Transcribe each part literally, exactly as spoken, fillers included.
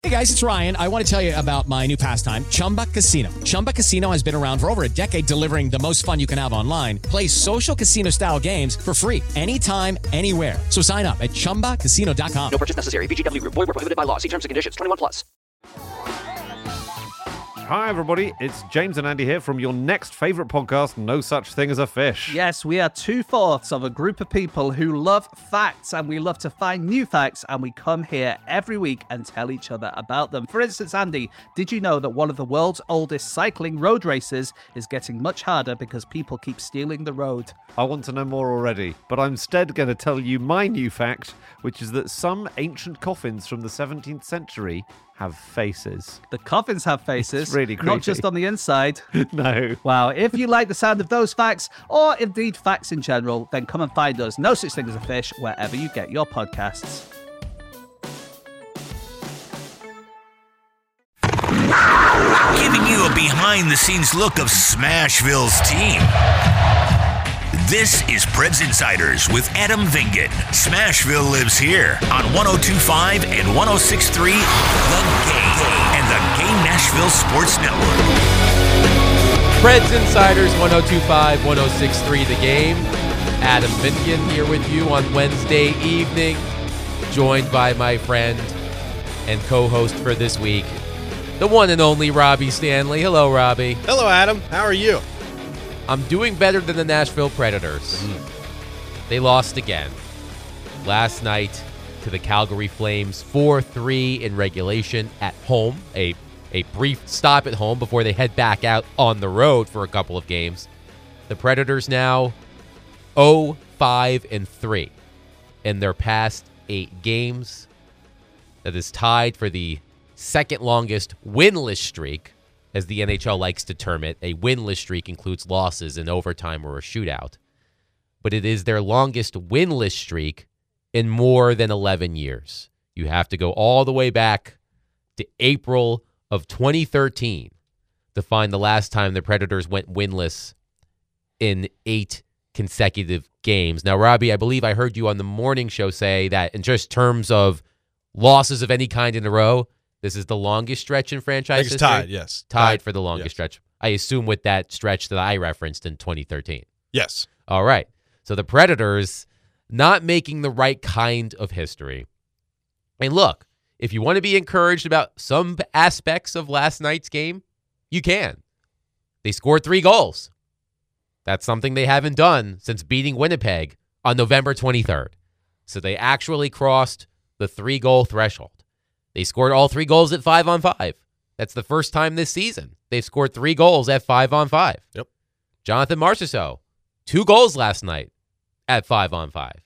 Hey guys, it's Ryan. I want to tell you about my new pastime, Chumba Casino. Chumba Casino has been around for over a decade, delivering the most fun you can have online. Play social casino-style games for free anytime, anywhere. So sign up at chumba casino dot com. No purchase necessary. V G W Group. Void where prohibited by law. See terms and conditions. twenty-one plus. Hi, everybody. It's James and Andy here from your next favourite podcast, No Such Thing as a Fish. Yes, we are two-fourths of a group of people who love facts, and we love to find new facts, and we come here every week and tell each other about them. For instance, Andy, did you know that one of the world's oldest cycling road races is getting much harder because people keep stealing the road? I want to know more already, but I'm instead going to tell you my new fact, which is that some ancient coffins from the seventeenth century have faces. The coffins have faces. It's really creepy. Not just on the inside. No. Wow. If you like the sound of those facts, or indeed facts in general, then come and find us, No Such Thing as a Fish, wherever you get your podcasts. Giving you a behind-the-scenes look of Smashville's team. This is Preds Insiders with Adam Vingan. Smashville lives here on one oh two point five and one oh six point three The Game and the Game Nashville Sports Network. Preds Insiders, one oh two point five, one oh six point three The Game. Adam Vingan here with you on Wednesday evening, joined by my friend and co-host for this week, the one and only Robbie Stanley. Hello, Robbie. Hello, Adam. How are you? I'm doing better than the Nashville Predators. Mm. They lost again last night to the Calgary Flames, four three in regulation at home. A, a brief stop at home before they head back out on the road for a couple of games. The Predators now oh five and three in their past eight games. That is tied for the second longest winless streak, as the N H L likes to term it. A winless streak includes losses in overtime or a shootout. But it is their longest winless streak in more than eleven years. You have to go all the way back to April of twenty thirteen to find the last time the Predators went winless in eight consecutive games. Now, Robbie, I believe I heard you on the morning show say that in just terms of losses of any kind in a row, this is the longest stretch in franchise history? It's tied, yes. Tied, tied for the longest yes. stretch. I assume with that stretch that I referenced in twenty thirteen. Yes. All right. So the Predators not making the right kind of history. And look, if you want to be encouraged about some aspects of last night's game, you can. They scored three goals. That's something they haven't done since beating Winnipeg on November twenty-third. So they actually crossed the three-goal threshold. They scored all three goals at five on five. That's the first time this season they've scored three goals at five on five. Yep. Jonathan Marchessault, two goals last night at five on five.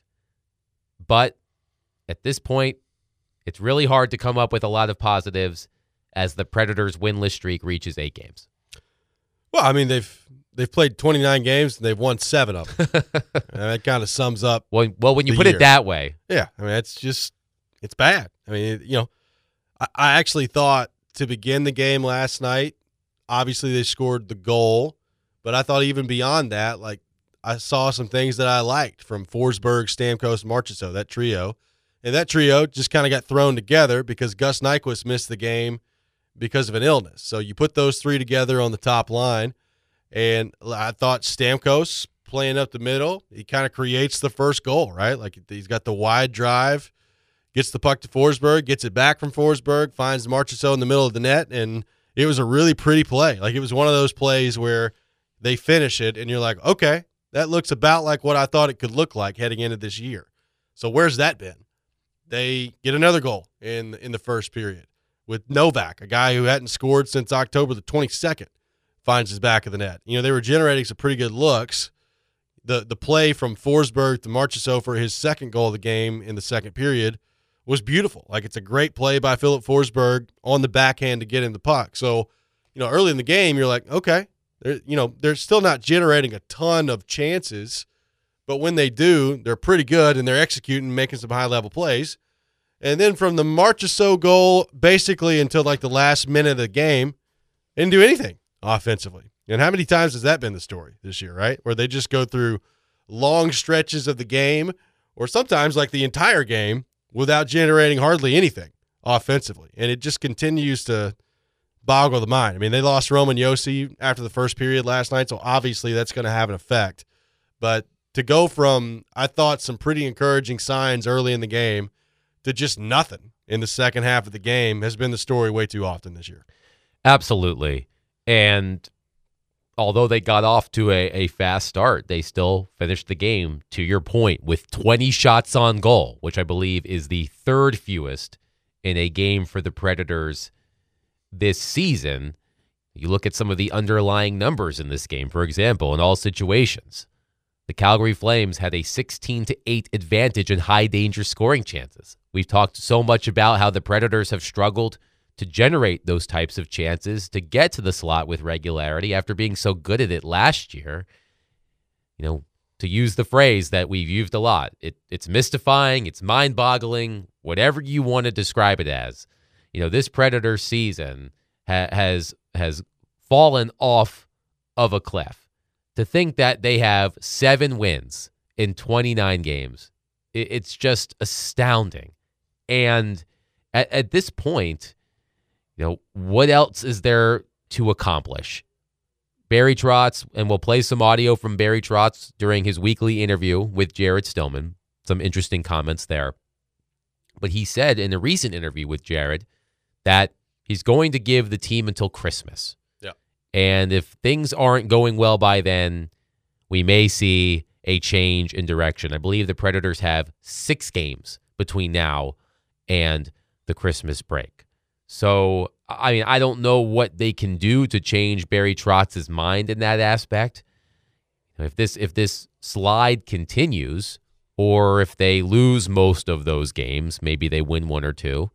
But at this point, it's really hard to come up with a lot of positives as the Predators' winless streak reaches eight games. Well, I mean, they've they've played twenty-nine games and they've won seven of them. And that kind of sums up. Well, well when you put year. it that way. Yeah. I mean, it's just, it's bad. I mean, you know, I actually thought to begin the game last night, obviously they scored the goal, but I thought even beyond that, like I saw some things that I liked from Forsberg, Stamkos, Marchessault, that trio. And that trio just kind of got thrown together because Gus Nyquist missed the game because of an illness. So you put those three together on the top line, and I thought Stamkos playing up the middle, he kind of creates the first goal, right? Like he's got the wide drive, gets the puck to Forsberg, gets it back from Forsberg, finds Marchessault in the middle of the net, and it was a really pretty play. Like it was one of those plays where they finish it, and you're like, okay, that looks about like what I thought it could look like heading into this year. So where's that been? They get another goal in in the first period with Novak, a guy who hadn't scored since October the twenty-second, finds his back of the net. You know, they were generating some pretty good looks. The the play from Forsberg to Marchessault for his second goal of the game in the second period was beautiful. Like, it's a great play by Philip Forsberg on the backhand to get in the puck. So, you know, early in the game, you're like, okay, they're, you know, they're still not generating a ton of chances, but when they do, they're pretty good and they're executing, making some high-level plays. And then from the Marchessault goal, basically until like the last minute of the game, they didn't do anything offensively. And how many times has that been the story this year, right? Where they just go through long stretches of the game, or sometimes like the entire game, without generating hardly anything offensively, and it just continues to boggle the mind. I mean, they lost Roman Josi after the first period last night, so obviously that's going to have an effect. But to go from, I thought, some pretty encouraging signs early in the game to just nothing in the second half of the game has been the story way too often this year. Absolutely. And although they got off to a, a fast start, they still finished the game, to your point, with twenty shots on goal, which I believe is the third fewest in a game for the Predators this season. You look at some of the underlying numbers in this game, for example, in all situations. The Calgary Flames had a sixteen to eight advantage in high-danger scoring chances. We've talked so much about how the Predators have struggled to generate those types of chances to get to the slot with regularity after being so good at it last year. You know, to use the phrase that we've used a lot, it, it's mystifying, it's mind-boggling, whatever you want to describe it as. You know, this Predator season ha- has has fallen off of a cliff. To think that they have seven wins in twenty-nine games, it, it's just astounding. And at, at this point, you know, what else is there to accomplish? Barry Trotz, and we'll play some audio from Barry Trotz during his weekly interview with Jared Stillman. Some interesting comments there. But he said in a recent interview with Jared that he's going to give the team until Christmas. Yeah. And if things aren't going well by then, we may see a change in direction. I believe the Predators have six games between now and the Christmas break. So, I mean, I don't know what they can do to change Barry Trotz's mind in that aspect. If this if this slide continues, or if they lose most of those games, maybe they win one or two.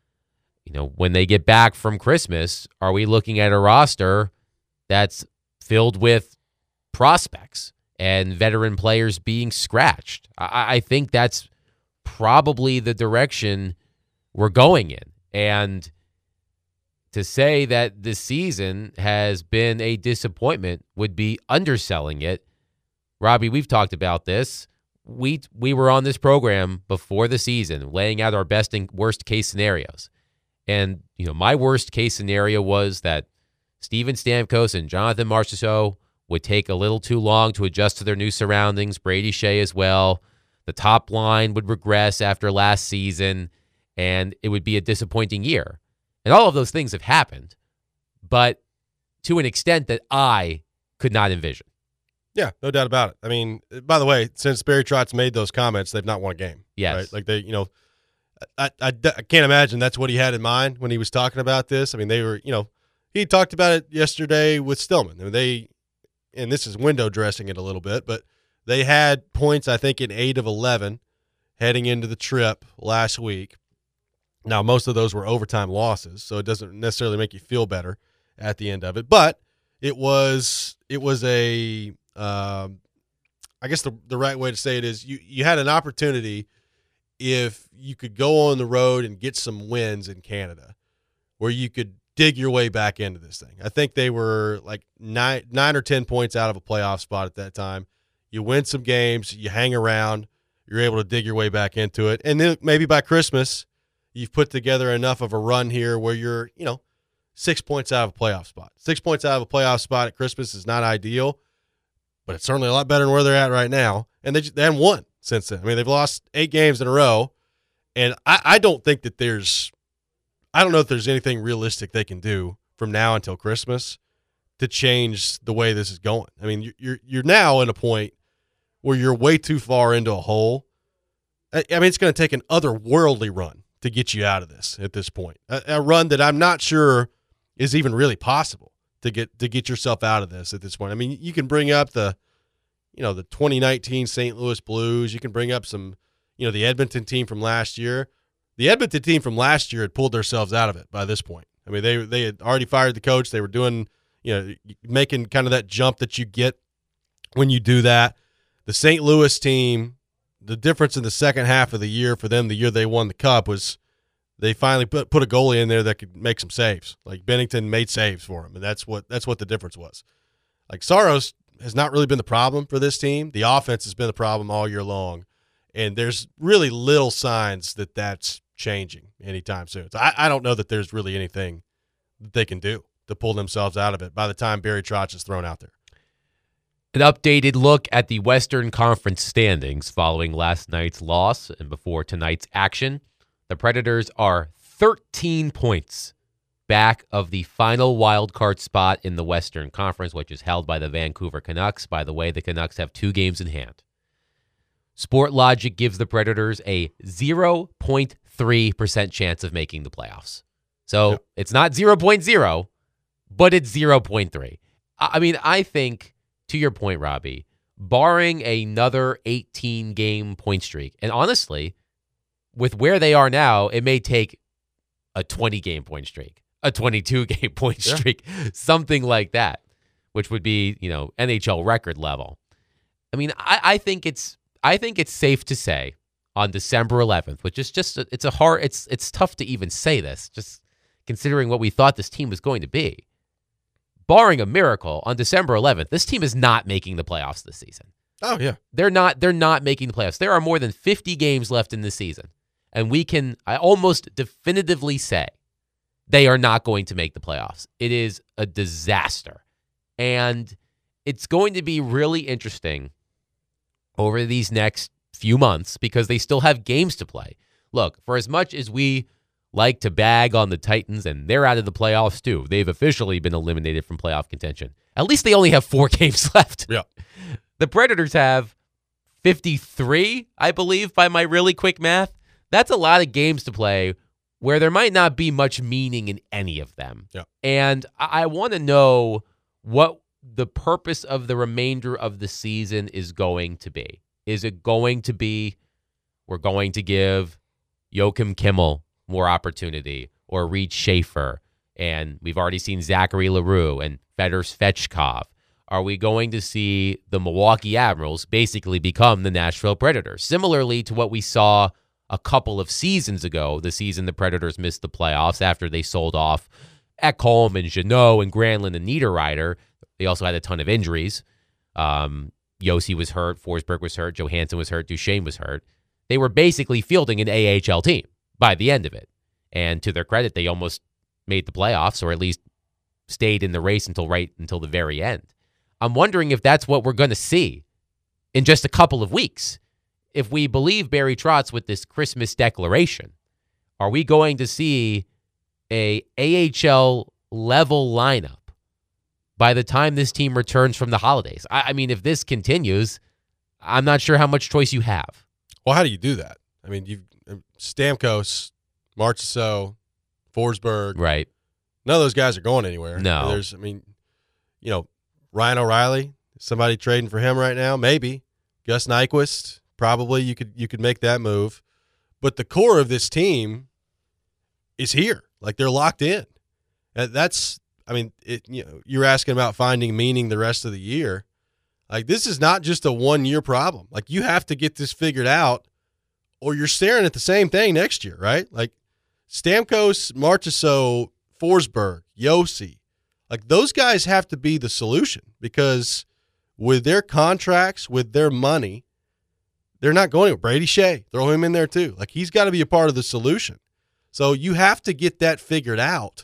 You know, when they get back from Christmas, are we looking at a roster that's filled with prospects and veteran players being scratched? I, I think that's probably the direction we're going in. And to say that this season has been a disappointment would be underselling it. Robbie, we've talked about this. We we were on this program before the season, laying out our best and worst case scenarios. And, you know, my worst case scenario was that Steven Stamkos and Jonathan Marchessault would take a little too long to adjust to their new surroundings, Brady Shea as well. The top line would regress after last season, and it would be a disappointing year. And all of those things have happened, but to an extent that I could not envision. Yeah, no doubt about it. I mean, by the way, since Barry Trotz made those comments, they've not won a game. Yes. Right? Like they, you know, I, I, I can't imagine that's what he had in mind when he was talking about this. I mean, they were, you know, he talked about it yesterday with Stillman. I mean, they, and this is window dressing it a little bit, but they had points, I think, in eight of eleven heading into the trip last week. Now, most of those were overtime losses, so it doesn't necessarily make you feel better at the end of it. But it was it was a, um, I guess the the right way to say it is you you had an opportunity if you could go on the road and get some wins in Canada where you could dig your way back into this thing. I think they were like nine nine or ten points out of a playoff spot at that time. You win some games, you hang around, you're able to dig your way back into it, and then maybe by Christmas you've put together enough of a run here where you're, you know, six points out of a playoff spot. Six points out of a playoff spot at Christmas is not ideal, but it's certainly a lot better than where they're at right now. And they, they haven't won since then. I mean, they've lost eight games in a row, and I, I don't think that there's – I don't know if there's anything realistic they can do from now until Christmas to change the way this is going. I mean, you're you're now in a point where you're way too far into a hole. I, I mean, it's going to take an otherworldly run to get you out of this at this point. A, a run that I'm not sure is even really possible to get to get yourself out of this at this point. I mean, you can bring up the, you know, the twenty nineteen Saint Louis Blues. You can bring up some, you know, the Edmonton team from last year. The Edmonton team from last year had pulled themselves out of it by this point. I mean, they they had already fired the coach. They were doing, you know, making kind of that jump that you get when you do that. The Saint Louis team, the difference in the second half of the year for them, the year they won the Cup, was they finally put put a goalie in there that could make some saves. Like Bennington made saves for him, and that's what that's what the difference was. Like Saros has not really been the problem for this team. The offense has been the problem all year long, and there's really little signs that that's changing anytime soon. So I, I don't know that there's really anything that they can do to pull themselves out of it by the time Barry Trotz is thrown out there. An updated look at the Western Conference standings following last night's loss and before tonight's action. The Predators are thirteen points back of the final wild card spot in the Western Conference, which is held by the Vancouver Canucks. By the way, the Canucks have two games in hand. Sportlogic gives the Predators a zero point three percent chance of making the playoffs. So yep. It's not zero point zero, but it's zero point three. I mean, I think, to your point, Robbie, barring another eighteen-game point streak, and honestly, with where they are now, it may take a twenty-game point streak, a twenty-two-game point yeah. streak, something like that, which would be, you know, N H L record level. I mean, I, I think it's I think it's safe to say on December eleventh, which is just it's a hard it's it's tough to even say this, just considering what we thought this team was going to be. Barring a miracle, on December eleventh, this team is not making the playoffs this season. Oh yeah, they're not. They're not making the playoffs. There are more than fifty games left in this season, and we can, I almost definitively say, they are not going to make the playoffs. It is a disaster, and it's going to be really interesting over these next few months because they still have games to play. Look, for as much as we like to bag on the Titans, and they're out of the playoffs too. They've officially been eliminated from playoff contention. At least they only have four games left. Yeah. The Predators have fifty-three, I believe, by my really quick math. That's a lot of games to play where there might not be much meaning in any of them. Yeah. And I, I want to know what the purpose of the remainder of the season is going to be. Is it going to be we're going to give Joakim Kimmel more opportunity, or Reed Schaefer, and we've already seen Zachary LaRue and Fedor Svechkov? Are we going to see the Milwaukee Admirals basically become the Nashville Predators? Similarly to what we saw a couple of seasons ago, the season the Predators missed the playoffs after they sold off Ekholm and Jeannot and Granlund and Niederreiter. They also had a ton of injuries. Um, Yossi was hurt, Forsberg was hurt, Johansson was hurt, Duchesne was hurt. They were basically fielding an A H L team by the end of it. And to their credit, they almost made the playoffs, or at least stayed in the race until right until the very end. I'm wondering if that's what we're going to see in just a couple of weeks. If we believe Barry Trotz with this Christmas declaration, are we going to see a A H L level lineup by the time this team returns from the holidays? I, I mean, if this continues, I'm not sure how much choice you have. Well, how do you do that? I mean, you've Stamkos, Marchessault, Forsberg. Right. None of those guys are going anywhere. No. There's, I mean, you know, Ryan O'Reilly, somebody trading for him right now, maybe. Gus Nyquist, probably you could you could make that move. But the core of this team is here. Like, they're locked in. And that's, I mean, it, you know, you're asking about finding meaning the rest of the year. Like, this is not just a one-year problem. Like, you have to get this figured out, or you're staring at the same thing next year, right? Like, Stamkos, Marchessault, Forsberg, Yossi, like, those guys have to be the solution, because with their contracts, with their money, they're not going to. Brady Shea, throw him in there too. Like, he's got to be a part of the solution. So you have to get that figured out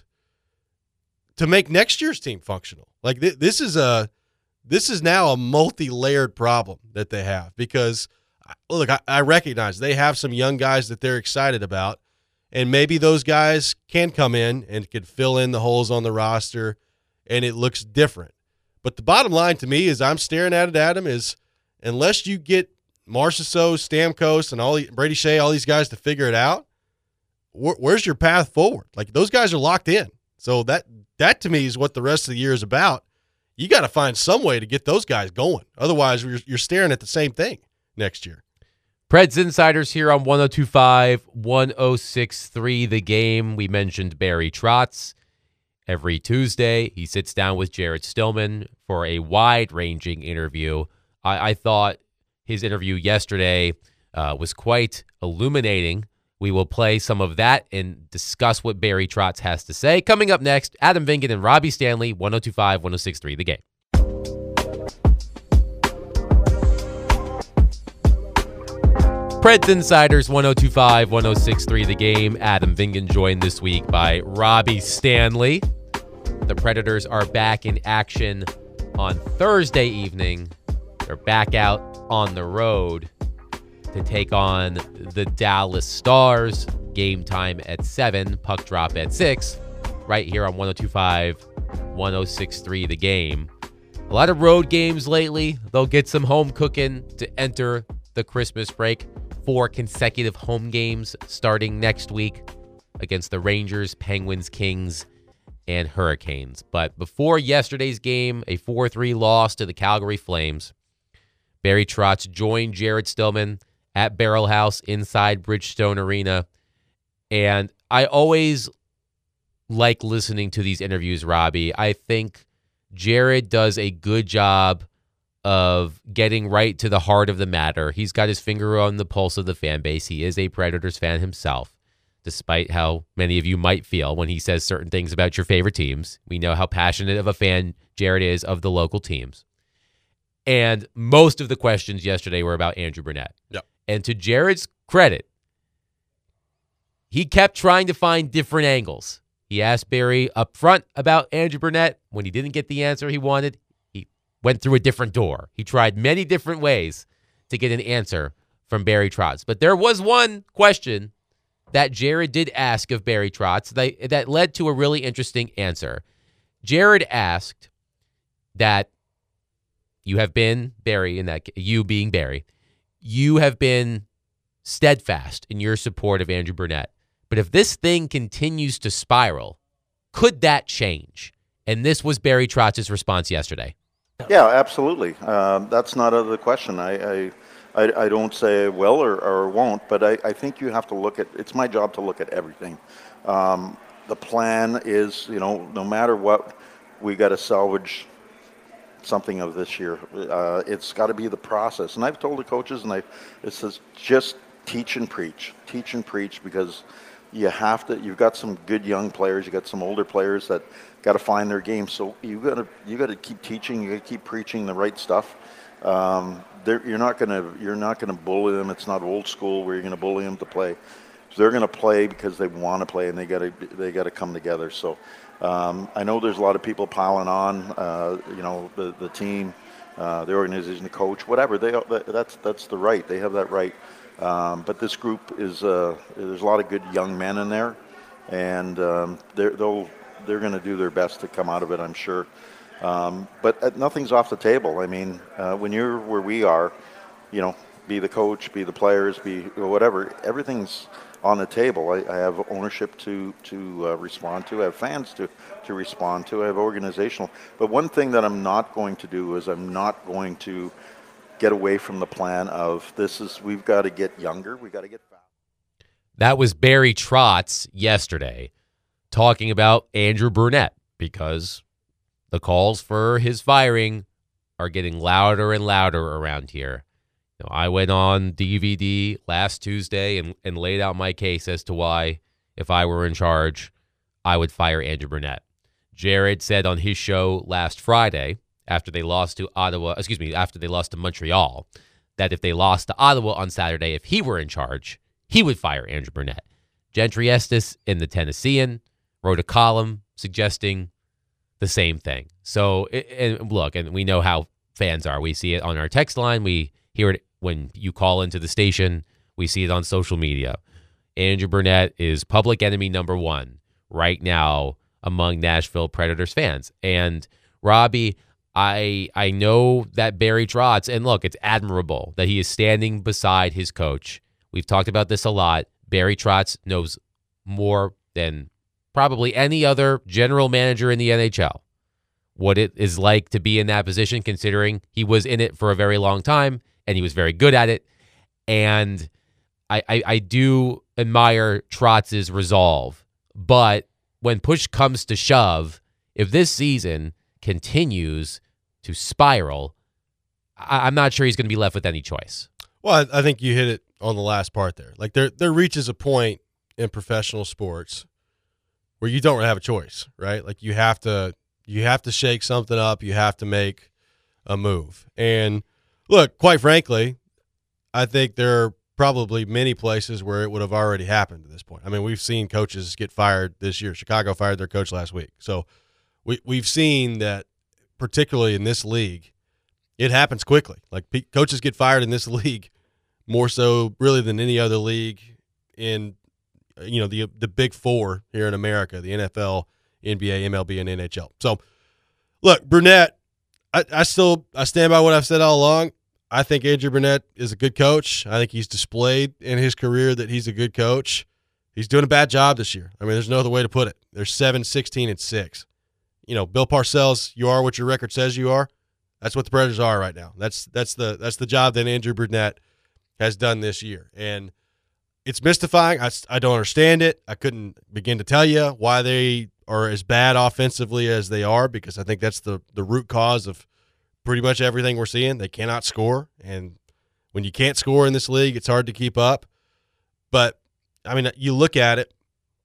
to make next year's team functional. Like, th- this is a this is now a multi-layered problem that they have, because look, I, I recognize they have some young guys that they're excited about, and maybe those guys can come in and can fill in the holes on the roster, and it looks different. But the bottom line to me is, I'm staring at it, Adam, is unless you get Marchessault, Stamkos, and all the, Brady Shea, all these guys to figure it out, wh- where's your path forward? Like, those guys are locked in. So that that to me is what the rest of the year is about. You got to find some way to get those guys going. Otherwise, you're, you're staring at the same thing next year. Preds Insiders here on one oh two point five, one oh six point three The Game. We mentioned Barry Trotz. Every Tuesday, he sits down with Jared Stillman for a wide-ranging interview. I, I thought his interview yesterday uh, was quite illuminating. We will play some of that and discuss what Barry Trotz has to say. Coming up next, Adam Vingan and Robbie Stanley, one oh two point five, one oh six point three The Game. Preds Insiders one oh two point five, one oh six point three The Game. Adam Vingan joined this week by Robbie Stanley. The Predators are back in action on Thursday evening. They're back out on the road to take on the Dallas Stars. Game time at seven, puck drop at six, right here on one oh two point five, one oh six point three The Game. A lot of road games lately. They'll get some home cooking to enter the Christmas break. Four consecutive home games starting next week against the Rangers, Penguins, Kings, and Hurricanes. But before yesterday's game, a four three loss to the Calgary Flames, Barry Trotz joined Jared Stillman at Barrel House inside Bridgestone Arena. And I always like listening to these interviews, Robbie. I think Jared does a good job of getting right to the heart of the matter. He's got his finger on the pulse of the fan base. He is a Predators fan himself, despite how many of you might feel when he says certain things about your favorite teams. We know how passionate of a fan Jared is of the local teams. And most of the questions yesterday were about Andrew Brunette. Yep. And to Jared's credit, he kept trying to find different angles. He asked Barry up front about Andrew Brunette. When he didn't get the answer he wanted, he went through a different door. He tried many different ways to get an answer from Barry Trotz. But there was one question that Jared did ask of Barry Trotz that, that led to a really interesting answer. Jared asked that you have been, Barry, in that you being Barry, you have been steadfast in your support of Andrew Brunette. But if this thing continues to spiral, could that change? And this was Barry Trotz's response yesterday. Yeah, absolutely. Um, that's not out of the question. I, I, I, I don't say will or, or won't, but I, I think you have to look at, it's my job to look at everything. Um, the plan is, you know, no matter what, we got to salvage something of this year. Uh, it's got to be the process. And I've told the coaches, and I, it says just teach and preach. Teach and preach, because you have to. You've got some good young players. You got some older players that got to find their game. So you got to you got to keep teaching. You got to keep preaching the right stuff. Um, you're not gonna you're not gonna bully them. It's not old school where you're gonna bully them to play. So they're gonna play because they want to play, and they got to they got to come together. So um, I know there's a lot of people piling on. Uh, you know, the the team, uh, the organization, the coach, whatever. They that's that's the right. They have that right. Um, but this group is uh, there's a lot of good young men in there, and um, they're they'll they're going to do their best to come out of it, I'm sure. Um, but uh, nothing's off the table. I mean, uh, when you're where we are, you know, be the coach, be the players, be whatever. Everything's on the table. I, I have ownership to to uh, respond to. I have fans to to respond to. I have organizational. But one thing that I'm not going to do is I'm not going to get away from the plan of this is we've got to get younger, we've got to get fast. That was Barry Trotz yesterday talking about Andrew Brunette, because the calls for his firing are getting louder and louder around here. You know, I went on D V D last Tuesday and, and laid out my case as to why, if I were in charge, I would fire Andrew Brunette. Jared said on his show last Friday, after they lost to Ottawa, excuse me, after they lost to Montreal, that if they lost to Ottawa on Saturday, if he were in charge, he would fire Andrew Brunette. Gentry Estes in the Tennessean wrote a column suggesting the same thing. So, and look, and we know how fans are. We see it on our text line. We hear it when you call into the station. We see it on social media. Andrew Brunette is public enemy number one right now among Nashville Predators fans. And Robbie, I I know that Barry Trotz, and look, it's admirable that he is standing beside his coach. We've talked about this a lot. Barry Trotz knows more than probably any other general manager in the N H L what it is like to be in that position, considering he was in it for a very long time and he was very good at it. And I, I, I do admire Trotz's resolve. But when push comes to shove, if this season continues to spiral, I, I'm not sure he's going to be left with any choice. Well, I, I think you hit it on the last part there. Like there, there reaches a point in professional sports where you don't really have a choice, right? Like you have to, you have to shake something up. You have to make a move. And look, quite frankly, I think there are probably many places where it would have already happened at this point. I mean, we've seen coaches get fired this year. Chicago fired their coach last week. So we, we've seen that, particularly in this league, it happens quickly. Like, pe- coaches get fired in this league more so really than any other league in, you know, the the big four here in America, the N F L, N B A, M L B, and N H L. So, look, Brunette, I, I still I stand by what I've said all along. I think Andrew Brunette is a good coach. I think he's displayed in his career that he's a good coach. He's doing a bad job this year. I mean, there's no other way to put it. They're seven, sixteen, and six. You know, Bill Parcells, you are what your record says you are. That's what the Predators are right now. That's that's the that's the job that Andrew Brunette has done this year. And it's mystifying. I, I don't understand it. I couldn't begin to tell you why they are as bad offensively as they are, because I think that's the, the root cause of pretty much everything we're seeing. They cannot score. And when you can't score in this league, it's hard to keep up. But, I mean, you look at it,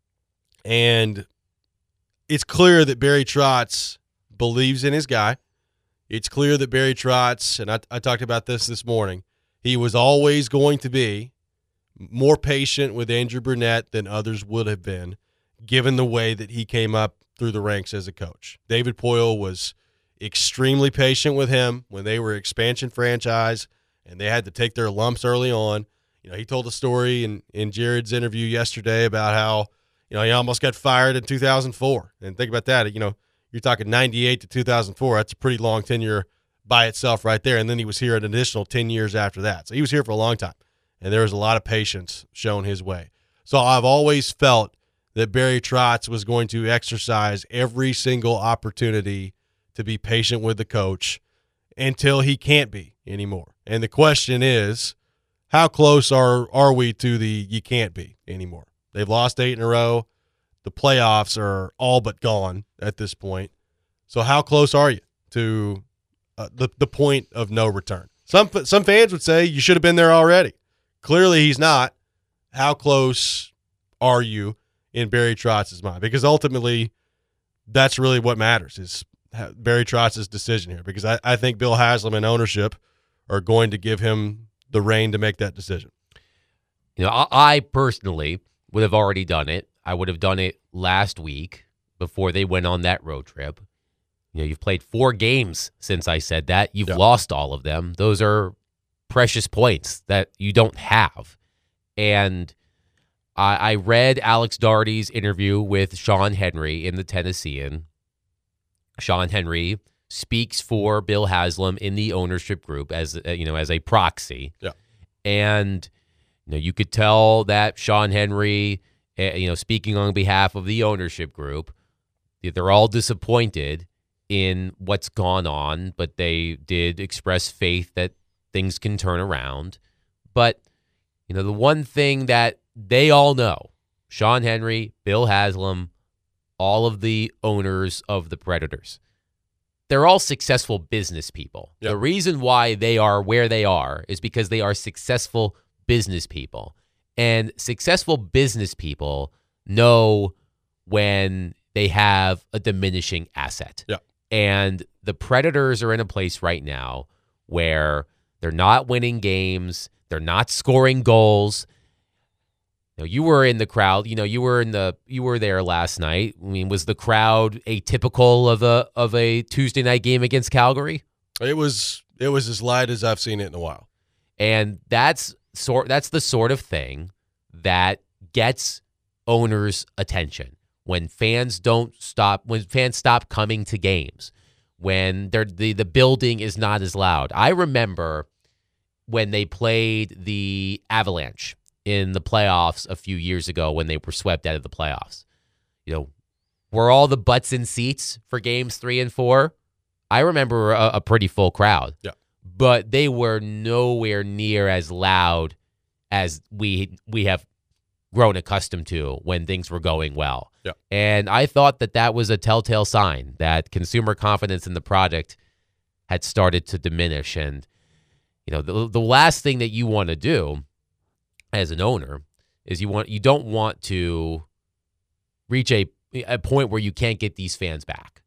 and it's clear that Barry Trotz believes in his guy. It's clear that Barry Trotz, and I, I talked about this this morning, he was always going to be more patient with Andrew Brunette than others would have been, given the way that he came up through the ranks as a coach. David Poile was extremely patient with him when they were expansion franchise, and they had to take their lumps early on. You know, he told a story in, in Jared's interview yesterday about how, you know, he almost got fired in two thousand four. And think about that. You know, you're talking ninety-eight to two thousand four. That's a pretty long tenure by itself right there. And then he was here an additional ten years after that. So he was here for a long time. And there was a lot of patience shown his way. So I've always felt that Barry Trotz was going to exercise every single opportunity to be patient with the coach until he can't be anymore. And the question is, how close are are we to the you can't be anymore? They've lost eight in a row. The playoffs are all but gone at this point. So how close are you to uh, the the point of no return? Some some fans would say you should have been there already. Clearly he's not. How close are you in Barry Trotz's mind? Because ultimately that's really what matters, is Barry Trotz's decision here. Because I, I think Bill Haslam and ownership are going to give him the rein to make that decision. You know, I, I personally would have already done it. I would have done it last week before they went on that road trip. You know, you've played four games since I said that. You've yeah. lost all of them. Those are precious points that you don't have. And I, I read Alex Daugherty's interview with Sean Henry in the Tennessean. Sean Henry speaks for Bill Haslam in the ownership group as you know as a proxy. Yeah. And you know, you could tell that Sean Henry, you know, speaking on behalf of the ownership group, they're all disappointed in what's gone on, but they did express faith that things can turn around. But, you know, the one thing that they all know, Sean Henry, Bill Haslam, all of the owners of the Predators, they're all successful business people. Yep. The reason why they are where they are is because they are successful business people. And successful business people know when they have a diminishing asset. Yeah. And the Predators are in a place right now where they're not winning games. They're not scoring goals. You know, you were in the crowd. You know, you were in the you were there last night. I mean, was the crowd atypical of a of a Tuesday night game against Calgary? It was it was as light as I've seen it in a while. And that's sort that's the sort of thing that gets owners' attention. When fans don't stop, when fans stop coming to games, when they're, the the building is not as loud. I remember when they played the Avalanche in the playoffs a few years ago when they were swept out of the playoffs. You know, were all the butts in seats for games three and four? I remember a, a pretty full crowd. Yeah. But they were nowhere near as loud as we we have grown accustomed to when things were going well. Yeah. And I thought that that was a telltale sign that consumer confidence in the product had started to diminish. And, you know, the, the last thing that you want to do as an owner is you want you don't want to reach a, a point where you can't get these fans back.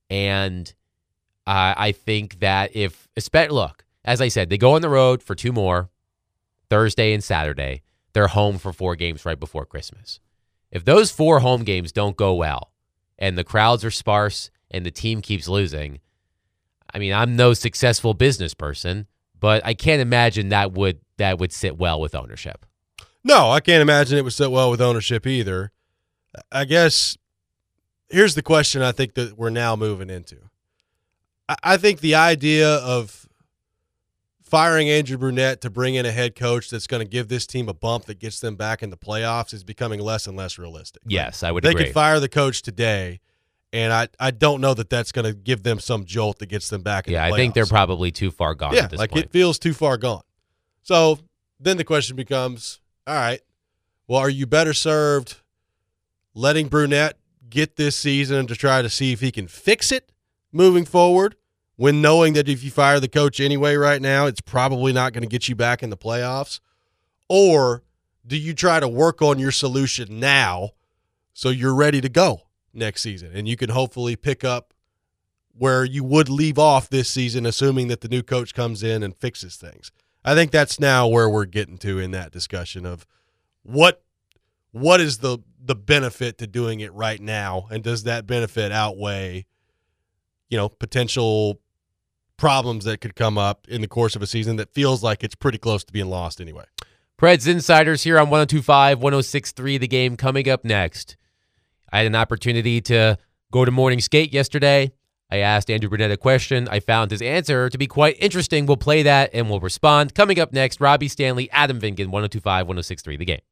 And uh, I think that if, especially, look, as I said, they go on the road for two more. Thursday and Saturday. They're home for four games right before Christmas. If those four home games don't go well and the crowds are sparse and the team keeps losing, I mean, I'm no successful business person, but I can't imagine that would that would sit well with ownership. No, I can't imagine it would sit well with ownership either. I guess here's the question I think that we're now moving into. I think the idea of firing Andrew Brunette to bring in a head coach that's going to give this team a bump that gets them back in the playoffs is becoming less and less realistic. Yes, I would they agree. They could fire the coach today, and I, I don't know that that's going to give them some jolt that gets them back in yeah, the playoffs. I think they're probably too far gone yeah, at this like point. It feels too far gone. So then the question becomes, all right, well, are you better served letting Brunette get this season to try to see if he can fix it moving forward, when knowing that if you fire the coach anyway right now, it's probably not going to get you back in the playoffs? Or do you try to work on your solution now so you're ready to go next season and you can hopefully pick up where you would leave off this season, assuming that the new coach comes in and fixes things? I think that's now where we're getting to in that discussion of what what is the the benefit to doing it right now, and does that benefit outweigh, you know, potential problems that could come up in the course of a season that feels like it's pretty close to being lost anyway. Preds Insiders here on one oh two point five, one oh six point three The Game. Coming up next, I had an opportunity to go to morning skate yesterday. I asked Andrew Brunette a question. I found his answer to be quite interesting. We'll play that and we'll respond. Coming up next, Robbie Stanley, Adam Vingan, one oh two point five, one oh six point three The Game.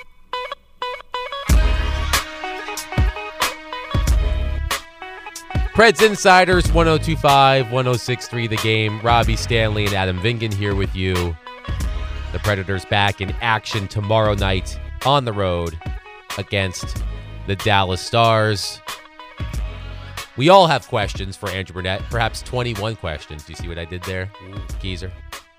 Preds Insiders, one oh two point five, one oh six point three The Game. Robbie Stanley and Adam Vingan here with you. The Predators back in action tomorrow night on the road against the Dallas Stars. We all have questions for Andrew Brunette, perhaps twenty-one questions. Do you see what I did there, Geezer?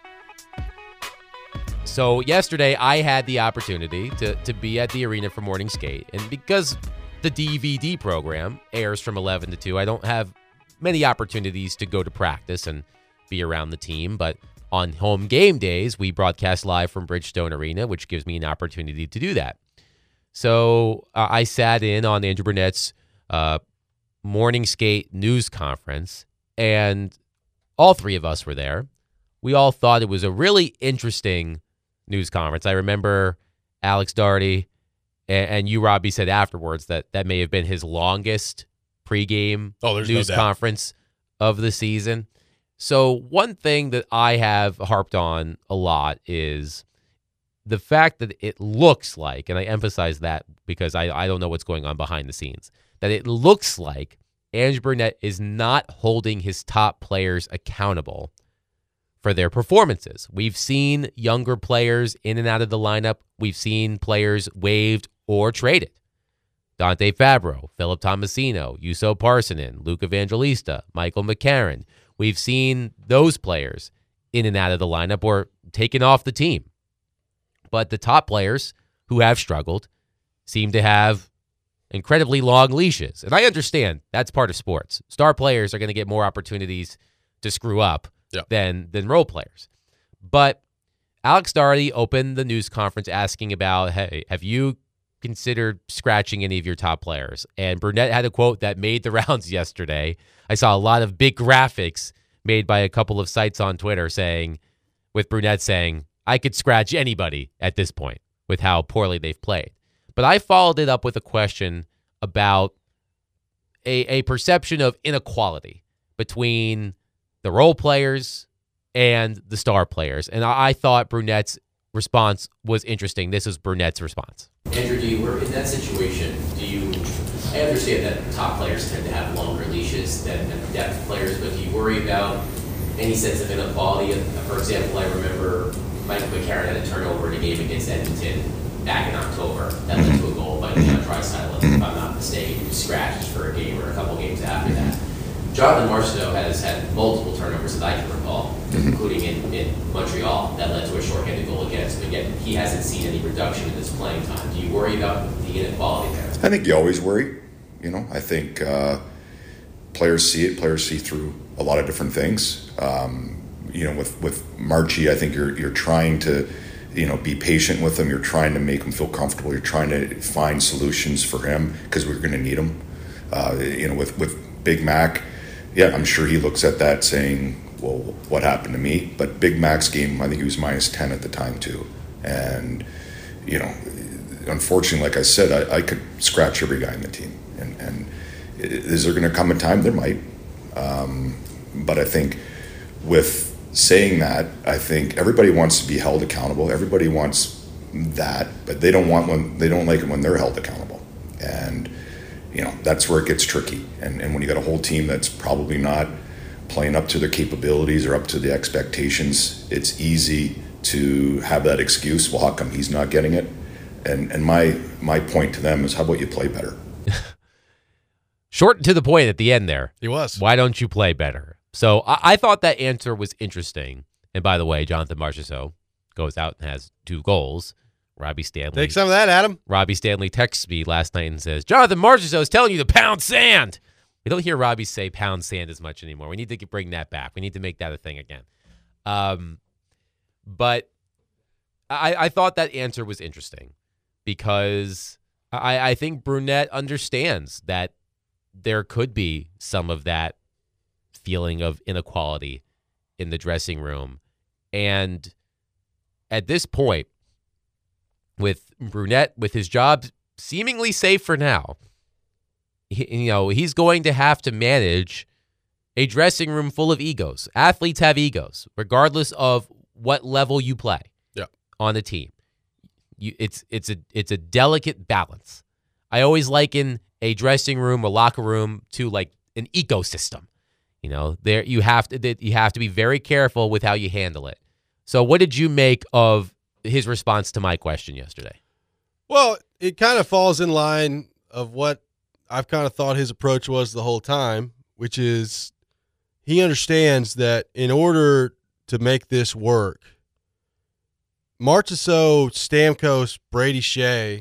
So yesterday I had the opportunity to, to be at the arena for morning skate, and because the D V D program airs from eleven to two, I don't have many opportunities to go to practice and be around the team, but on home game days, we broadcast live from Bridgestone Arena, which gives me an opportunity to do that. So uh, I sat in on Andrew Brunette's uh, morning skate news conference, and all three of us were there. We all thought it was a really interesting news conference. I remember Alex Daugherty and, and you, Robbie, said afterwards that that may have been his longest pregame oh, there's news no doubt. conference of the season. So one thing that I have harped on a lot is the fact that it looks like, and I emphasize that because I, I don't know what's going on behind the scenes, that it looks like Andrew Brunette is not holding his top players accountable for their performances. We've seen younger players in and out of the lineup. We've seen players waived or traded. Dante Fabro, Philip Tomasino, Juuso Parssinen, Luke Evangelista, Michael McCarron. We've seen those players in and out of the lineup or taken off the team. But the top players who have struggled seem to have incredibly long leashes. And I understand that's part of sports. Star players are going to get more opportunities to screw up yeah. than, than role players. But Alex Daugherty opened the news conference asking about, hey, have you considered scratching any of your top players? And Brunette had a quote that made the rounds yesterday. I saw a lot of big graphics made by a couple of sites on Twitter saying, with Brunette saying, I could scratch anybody at this point with how poorly they've played. But I followed it up with a question about a, a perception of inequality between the role players and the star players. And I, I thought Brunette's response was interesting. This is Brunette's response. Andrew, do you work in that situation? Do you? I understand that top players tend to have longer leashes than, than depth players, but do you worry about any sense of inequality? For example, I remember Michael McCarron had a turnover in a game against Edmonton back in October that led to a goal by Leon Draisaitl, if I'm not mistaken, who scratched for a game or a couple games after that. Jonathan Marchessault has had multiple turnovers that I can recall, including in, in Montreal, that led to a shorthanded goal against, but yet he hasn't seen any reduction in his playing time. Do you worry about the inequality there? I think you always worry. You know, I think uh, players see it. Players see through a lot of different things. Um, you know, with with Marchie, I think you're you're trying to you know, be patient with him. You're trying to make him feel comfortable. You're trying to find solutions for him because we're going to need him. Uh, you know, with, with Big Mac, yeah, I'm sure he looks at that saying, well, what happened to me? But Big Mac's game, I think he was minus ten at the time too. And, you know, unfortunately, like I said, I, I could scratch every guy in the team. And, and is there going to come a time? There might. Um, but I think with saying that, I think everybody wants to be held accountable. Everybody wants that, but they don't want when they don't like it when they're held accountable. And, you know, that's where it gets tricky. And, and when you got a whole team that's probably not playing up to their capabilities or up to the expectations, it's easy to have that excuse. Well, how come he's not getting it? And and my my point to them is, how about you play better? Short and to the point at the end there. He was. Why don't you play better? So I, I thought that answer was interesting. And by the way, Jonathan Marchessault goes out and has two goals. Robbie Stanley. Take some of that, Adam. Robbie Stanley texts me last night and says, Jonathan Marchessault is telling you to pound sand. We don't hear Robbie say pound sand as much anymore. We need to bring that back. We need to make that a thing again. Um, but I, I thought that answer was interesting because I, I think Brunette understands that there could be some of that feeling of inequality in the dressing room. And at this point, with Brunette, with his job seemingly safe for now, he, you know, he's going to have to manage a dressing room full of egos. Athletes have egos, regardless of what level you play yeah. on the team. You, it's it's a it's a delicate balance. I always liken a dressing room or locker room to like an ecosystem. You know, there you have to you have to be very careful with how you handle it. So, what did you make of his response to my question yesterday? Well, it kind of falls in line of what I've kind of thought his approach was the whole time, which is he understands that in order to make this work, Marchessault, Stamkos, Brady Shea,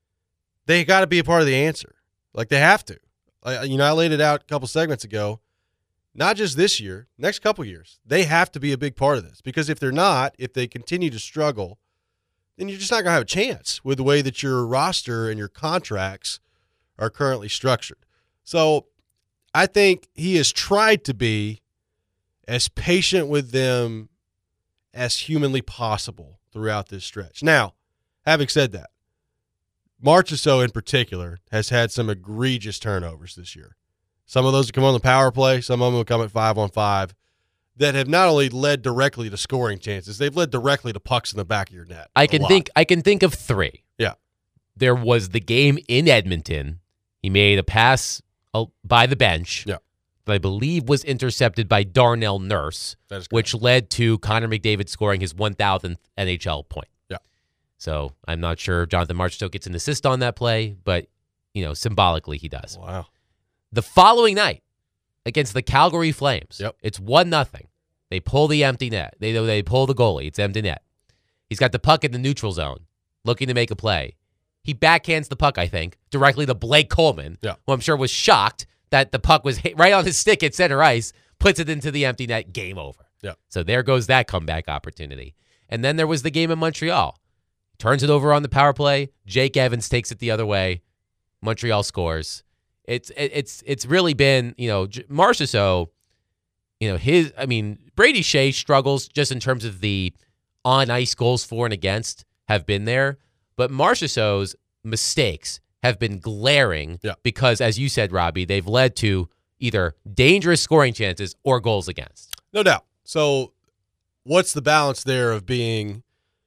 they got to be a part of the answer. Like, they have to. I, you know, I laid it out a couple segments ago. Not just this year, next couple years. They have to be a big part of this. Because if they're not, if they continue to struggle, then you're just not going to have a chance with the way that your roster and your contracts are currently structured. So I think he has tried to be as patient with them as humanly possible throughout this stretch. Now, having said that, Marchessault in particular has had some egregious turnovers this year. Some of those have come on the power play. Some of them have come at five on five that have not only led directly to scoring chances, they've led directly to pucks in the back of your net. I can think I can think of three. Yeah. There was the game in Edmonton. He made a pass by the bench yeah. that I believe was intercepted by Darnell Nurse, which led to Connor McDavid scoring his one thousandth N H L point. Yeah. So I'm not sure if Jonathan Marchessault gets an assist on that play, but you know, symbolically he does. Wow. The following night against the Calgary Flames, yep. it's one nothing. They pull the empty net. They they pull the goalie. It's empty net. He's got the puck in the neutral zone, looking to make a play. He backhands the puck, I think, directly to Blake Coleman, yeah. who I'm sure was shocked that the puck was hit right on his stick at center ice, puts it into the empty net, game over. Yeah. So there goes that comeback opportunity. And then there was the game in Montreal. Turns it over on the power play. Jake Evans takes it the other way. Montreal scores. It's it's it's really been, you know, Marchessault, you know, his, I mean, Brady Shea struggles just in terms of the on-ice goals for and against have been there. But Marchessault's mistakes have been glaring yeah. because, as you said, Robbie, they've led to either dangerous scoring chances or goals against. No doubt. So what's the balance there of being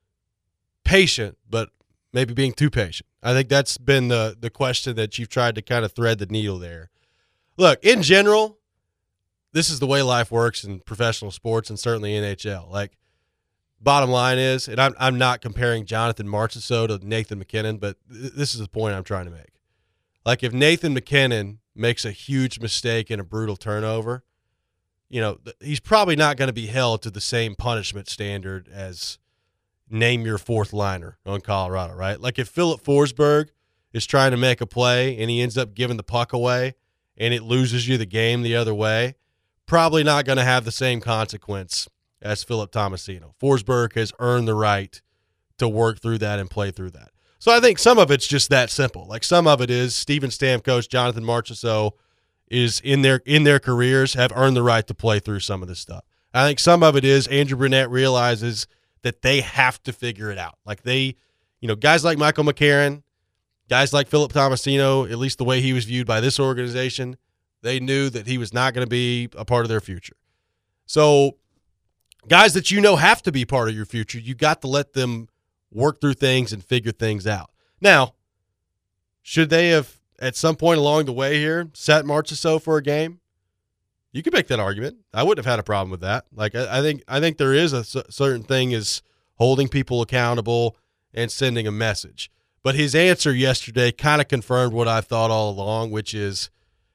patient, but maybe being too patient? I think that's been the the question that you've tried to kind of thread the needle there. Look, in general, this is the way life works in professional sports and certainly N H L. Like, bottom line is, and I'm I'm not comparing Jonathan Marchessault to Nathan MacKinnon, but th- this is the point I'm trying to make. Like, if Nathan MacKinnon makes a huge mistake in a brutal turnover, you know, th- he's probably not going to be held to the same punishment standard as name your fourth liner on Colorado, right? Like, if Philip Forsberg is trying to make a play and he ends up giving the puck away and it loses you the game the other way, probably not going to have the same consequence as Philip Tomasino. Forsberg has earned the right to work through that and play through that. So I think some of it's just that simple. Like some of it is Steven Stamkos, Jonathan Marchessault is in their in their careers have earned the right to play through some of this stuff. I think some of it is Andrew Brunette realizes that they have to figure it out. Like they, you know, guys like Michael McCarron, guys like Philip Tomasino, at least the way he was viewed by this organization, they knew that he was not going to be a part of their future. So guys that you know have to be part of your future, you got to let them work through things and figure things out. Now, should they have, at some point along the way here, sat Marchessault for a game? You could make that argument. I wouldn't have had a problem with that. Like I, I think I think there is a c- certain thing is holding people accountable and sending a message. But his answer yesterday kind of confirmed what I thought all along, which is,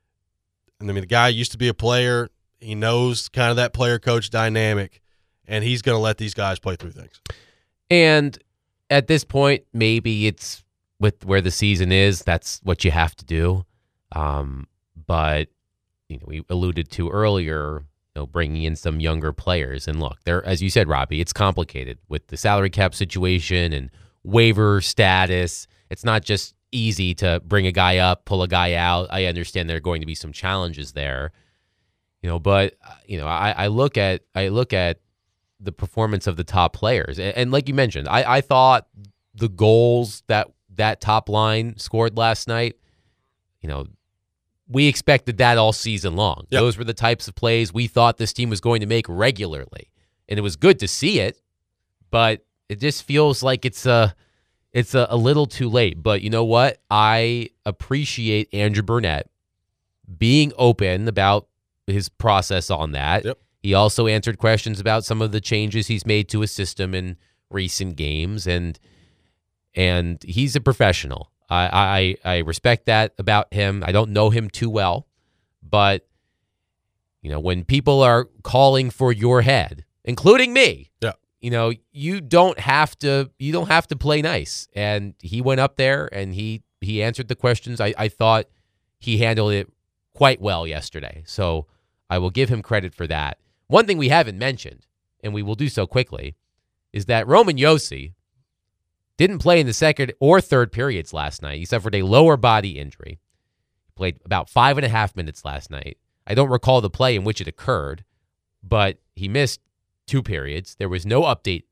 I mean, the guy used to be a player. He knows kind of that player-coach dynamic, and he's going to let these guys play through things. And at this point, maybe it's with where the season is, that's what you have to do. Um, but you know, we alluded to earlier, you know, bringing in some younger players. And look, there, as you said, Robbie, it's complicated with the salary cap situation and waiver status. It's not just easy to bring a guy up, pull a guy out. I understand there are going to be some challenges there, you know. But you know, I, I look at I look at the performance of the top players, and, and like you mentioned, I, I thought the goals that that top line scored last night, you know, we expected that all season long. Yep. Those were the types of plays we thought this team was going to make regularly, and it was good to see it. But it just feels like it's a it's a, a little too late. But you know what? I appreciate Andrew Brunette being open about his process on that. Yep. He also answered questions about some of the changes he's made to his system in recent games, and and he's a professional. I, I I respect that about him. I don't know him too well, but you know, when people are calling for your head, including me, yeah. you know, you don't have to you don't have to play nice. And he went up there and he he answered the questions. I, I thought he handled it quite well yesterday. So I will give him credit for that. One thing we haven't mentioned, and we will do so quickly, is that Roman Josi didn't play in the second or third periods last night. He suffered a lower body injury. He played about five and a half minutes last night. I don't recall the play in which it occurred, but he missed two periods. There was no update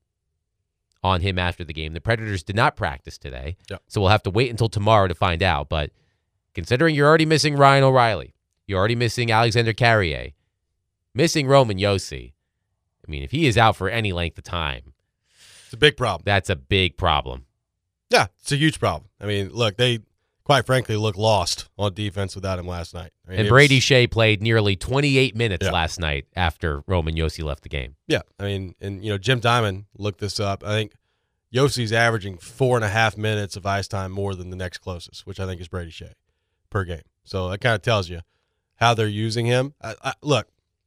on him after the game. The Predators did not practice today, yep. so we'll have to wait until tomorrow to find out. But considering you're already missing Ryan O'Reilly, you're already missing Alexander Carrier, missing Roman Josi, I mean, if he is out for any length of time, it's a big problem. That's a big problem. Yeah, it's a huge problem. I mean, look, they, quite frankly, look lost on defense without him last night. I mean, and Brady was, Shea played nearly twenty-eight minutes yeah. last night after Roman Josi left the game. Yeah, I mean, and, you know, Jim Diamond looked this up. I think Josi's averaging four and a half minutes of ice time more than the next closest, which I think is Brady Shea per game. So that kind of tells you how they're using him. I, I, look,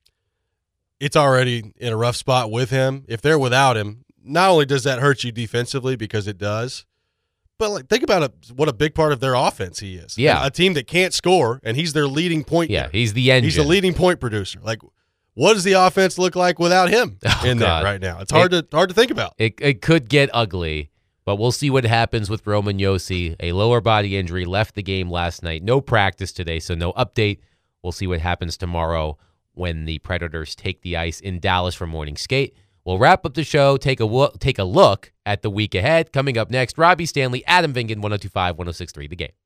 it's already in a rough spot with him. If they're without him, not only does that hurt you defensively, because it does, but like think about it, what a big part of their offense he is. Yeah. A, a team that can't score, and he's their leading point. Yeah, there. he's the engine. He's the leading point producer. Like, what does the offense look like without him oh, in God. there right now? It's hard it, to hard to think about. It it could get ugly, but we'll see what happens with Roman Josi. A lower body injury left the game last night. No practice today, so no update. We'll see what happens tomorrow when the Predators take the ice in Dallas for morning skate. We'll wrap up the show, take a, wo- take a look at the week ahead. Coming up next, Robbie Stanley, Adam Vingan, one oh two point five, one oh six point three The Game.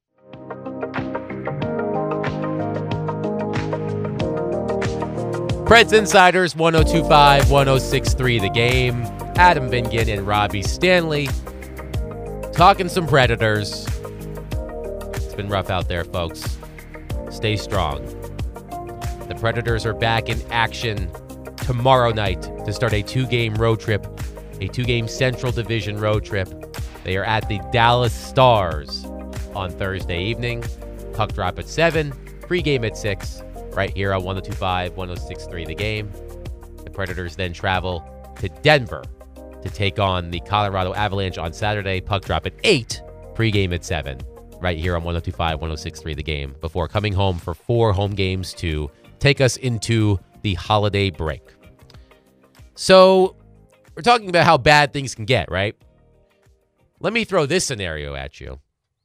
Preds Insiders, one oh two point five, one oh six point three The Game. Adam Vingan and Robbie Stanley talking some Predators. It's been rough out there, folks. Stay strong. The Predators are back in action tomorrow night to start a two-game road trip, a two-game Central Division road trip. They are at the Dallas Stars on Thursday evening. Puck drop at seven, pregame at six, right here on one oh two point five, one oh six point three The Game. The Predators then travel to Denver to take on the Colorado Avalanche on Saturday. Puck drop at eight, pregame at seven, right here on one oh two point five, one oh six point three The Game, before coming home for four home games to take us into the holiday break. So we're talking about how bad things can get, right? let me throw this scenario at you.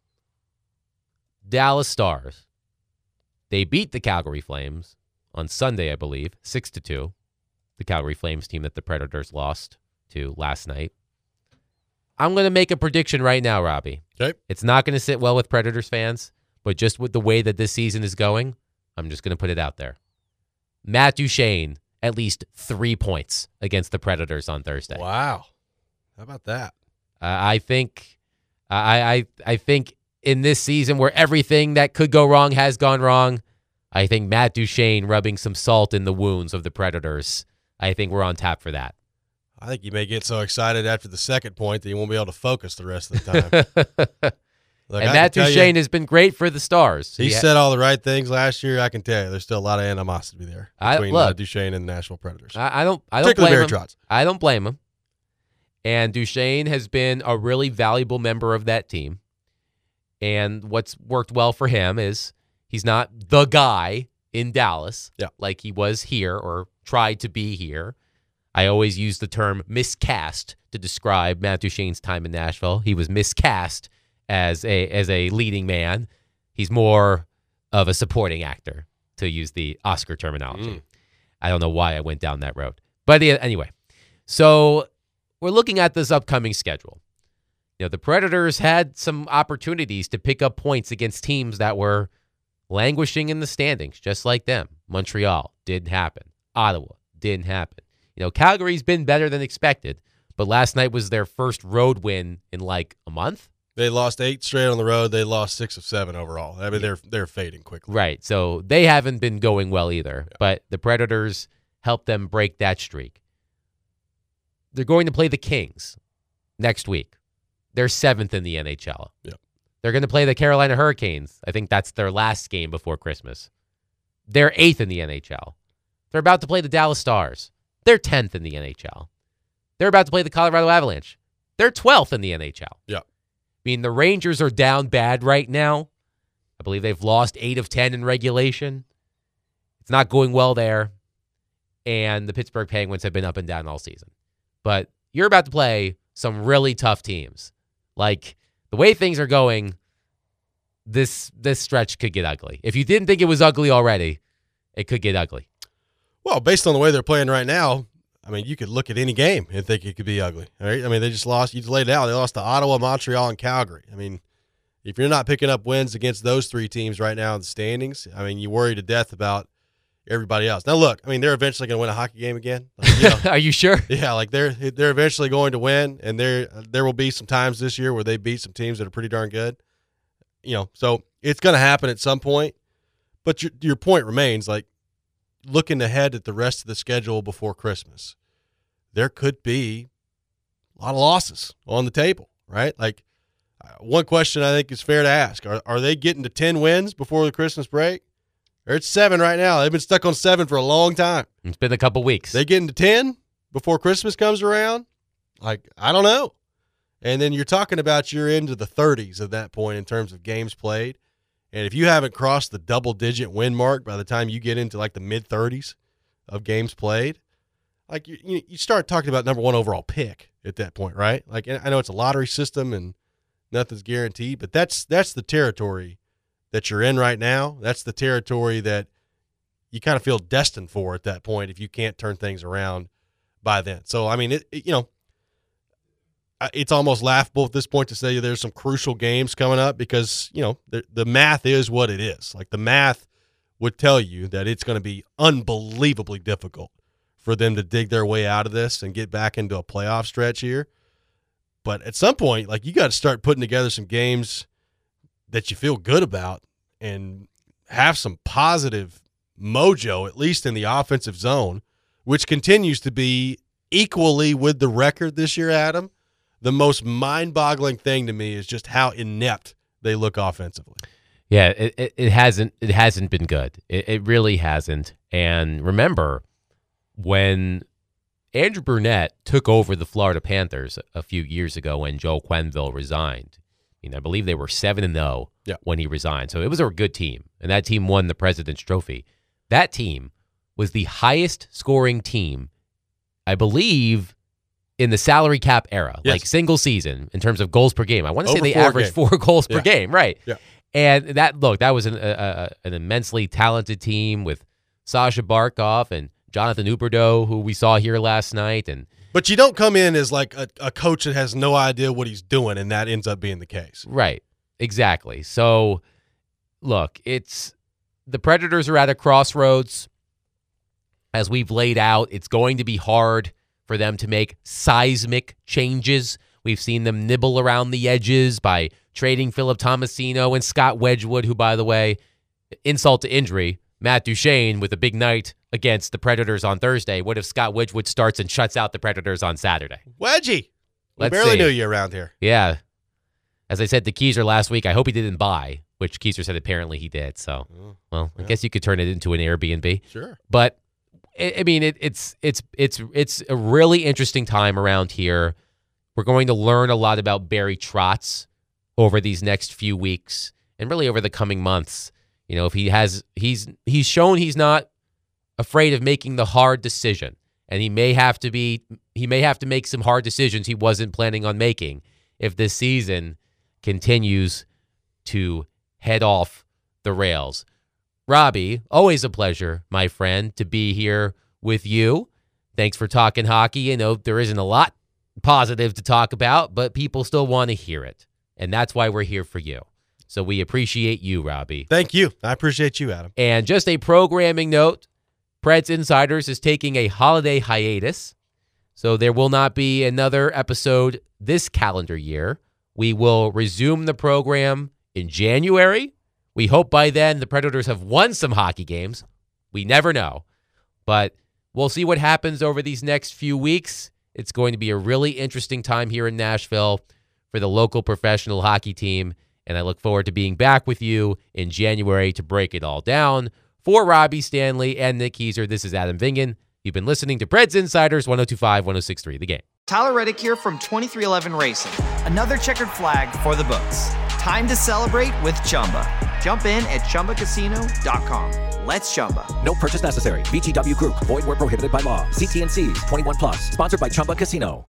Dallas Stars. They beat the Calgary Flames on Sunday, I believe, six to two. The Calgary Flames team that the Predators lost to last night. I'm going to make a prediction right now, Robbie. Okay. It's not going to sit well with Predators fans, but just with the way that this season is going, I'm just going to put it out there. Matt Duchene, at least three points against the Predators on Thursday. Wow. How about that? Uh, I think I, I I think in this season where everything that could go wrong has gone wrong, I think Matt Duchene rubbing some salt in the wounds of the Predators. I think we're on tap for that. I think you may get so excited after the second point that you won't be able to focus the rest of the time. Look, and I Matt can tell Duchene you, has been great for the Stars. He ha- said all the right things last year. I can tell you, there's still a lot of animosity there I- between look, uh, Duchene and the Nashville Predators. I, I don't. I don't Particularly blame Barry him. Trotz. I don't blame him. And Duchene has been a really valuable member of that team. And what's worked well for him is he's not the guy in Dallas yeah. like he was here or tried to be here. I always use the term miscast to describe Matt Duchene's time in Nashville. He was miscast as a as a leading man. He's more of a supporting actor, to use the Oscar terminology. Mm. I don't know why I went down that road. But anyway, so we're looking at this upcoming schedule. You know, the Predators had some opportunities to pick up points against teams that were languishing in the standings, just like them. Montreal didn't happen. Ottawa didn't happen. You know, Calgary's been better than expected, but last night was their first road win in like a month. They lost eight straight on the road. They lost six of seven overall. I mean, they're they're fading quickly. Right. So they haven't been going well either, yeah. But the Predators helped them break that streak. They're going to play the Kings next week. They're seventh in the N H L. Yep. They're going to play the Carolina Hurricanes. I think that's their last game before Christmas. They're eighth in the N H L. They're about to play the Dallas Stars. They're tenth in the N H L. They're about to play the Colorado Avalanche. They're twelfth in the N H L. Yeah. I mean, the Rangers are down bad right now. I believe they've lost eight of ten in regulation. It's not going well there. And the Pittsburgh Penguins have been up and down all season. But you're about to play some really tough teams. Like, the way things are going, this this stretch could get ugly. If you didn't think it was ugly already, it could get ugly. Well, based on the way they're playing right now, I mean, you could look at any game and think it could be ugly. All right? I mean, they just lost. You just laid it out. They lost to Ottawa, Montreal, and Calgary. I mean, if you're not picking up wins against those three teams right now in the standings, I mean, you worry to death about everybody else. Now, look, I mean, they're eventually going to win a hockey game again. Like, you know, are you sure? Yeah, like they're they're eventually going to win, and there there will be some times this year where they beat some teams that are pretty darn good. You know, so it's going to happen at some point. But your your point remains, like, looking ahead at the rest of the schedule before Christmas, there could be a lot of losses on the table, right? Like, one question I think is fair to ask: Are are they getting to ten wins before the Christmas break? They're at seven right now. They've been stuck on seven for a long time. It's been a couple weeks. They getting to ten before Christmas comes around? Like, I don't know. And then you're talking about you're into the thirties at that point in terms of games played. And if you haven't crossed the double-digit win mark by the time you get into, like, the mid-thirties of games played, like, you you start talking about number one overall pick at that point, right? Like, I know it's a lottery system and nothing's guaranteed, but that's that's the territory that you're in right now. That's the territory that you kind of feel destined for at that point if you can't turn things around by then. So, I mean, it, it, you know, it's almost laughable at this point to say there's some crucial games coming up because, you know, the, the math is what it is. Like, the math would tell you that it's going to be unbelievably difficult for them to dig their way out of this and get back into a playoff stretch here. But at some point, like, you got to start putting together some games that you feel good about and have some positive mojo, at least in the offensive zone, which continues to be equally with the record this year, Adam. The most mind-boggling thing to me is just how inept they look offensively. Yeah, it, it, it hasn't it hasn't been good. It, it really hasn't. And remember, when Andrew Brunette took over the Florida Panthers a few years ago when Joe Quenneville resigned, I mean, I believe they were seven and zero yeah. when he resigned. So it was a good team, and that team won the President's Trophy. That team was the highest scoring team, I believe, in the salary cap era, Yes. like single season in terms of goals per game. I want to say Over they four averaged game. four goals Yeah. per game, right? Yeah. And that look, that was an, a, a, an immensely talented team with Sasha Barkov and Jonathan Huberdeau, who we saw here last night, and But you don't come in as like a, a coach that has no idea what he's doing, and that ends up being the case. right, exactly. So, look, it's the Predators are at a crossroads. As we've laid out, it's going to be hard for them to make seismic changes. We've seen them nibble around the edges by trading Philip Tomasino and Scott Wedgwood, who, by the way, insult to injury, Matt Duchene with a big night against the Predators on Thursday. What if Scott Wedgwood starts and shuts out the Predators on Saturday? Wedgie, we Let's barely see. knew you around here. Yeah. As I said to Keiser last week, I hope he didn't buy, which Keiser said apparently he did. So, well, I yeah. guess you could turn it into an Airbnb. Sure. But I I mean, it, it's it's it's it's a really interesting time around here. We're going to learn a lot about Barry Trotz over these next few weeks and really over the coming months. You know, if he has, he's he's shown he's not afraid of making the hard decision, and he may have to be, he may have to make some hard decisions he wasn't planning on making if this season continues to head off the rails. Robbie, always a pleasure, my friend, to be here with you. Thanks for talking hockey. You know, there isn't a lot positive to talk about, but people still want to hear it. And that's why we're here for you. So we appreciate you, Robbie. Thank you. I appreciate you, Adam. And just a programming note, Preds Insiders is taking a holiday hiatus. So there will not be another episode this calendar year. We will resume the program in January. We hope by then the Predators have won some hockey games. We never know. But we'll see what happens over these next few weeks. It's going to be a really interesting time here in Nashville for the local professional hockey team. And I look forward to being back with you in January to break it all down. For Robbie Stanley and Nick Keiser, this is Adam Vingan. You've been listening to Preds Insiders, one oh two point five, one oh six point three The Game. Tyler Reddick here from twenty-three eleven Racing. Another checkered flag for the books. Time to celebrate with Chumba. Jump in at Chumba Casino dot com. Let's Chumba. No purchase necessary. V G W Group. Void where prohibited by law. See T and C's. twenty-one plus. Sponsored by Chumba Casino.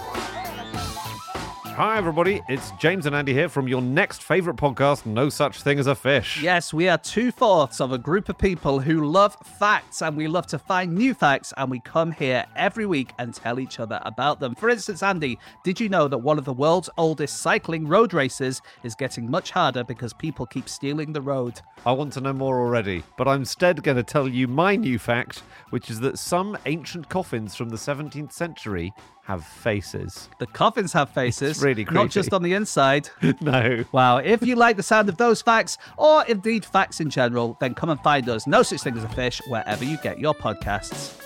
Hi, everybody. It's James and Andy here from your next favourite podcast, No Such Thing as a Fish. Yes, we are two-fourths of a group of people who love facts, and we love to find new facts, and we come here every week and tell each other about them. For instance, Andy, did you know that one of the world's oldest cycling road races is getting much harder because people keep stealing the road? I want to know more already, but I'm instead going to tell you my new fact, which is that some ancient coffins from the seventeenth century have faces. The coffins have faces, It's really creepy. not just on the inside. No. Wow, if you like the sound of those facts, or indeed facts in general, then come and find us, No Such Thing as a Fish, wherever you get your podcasts.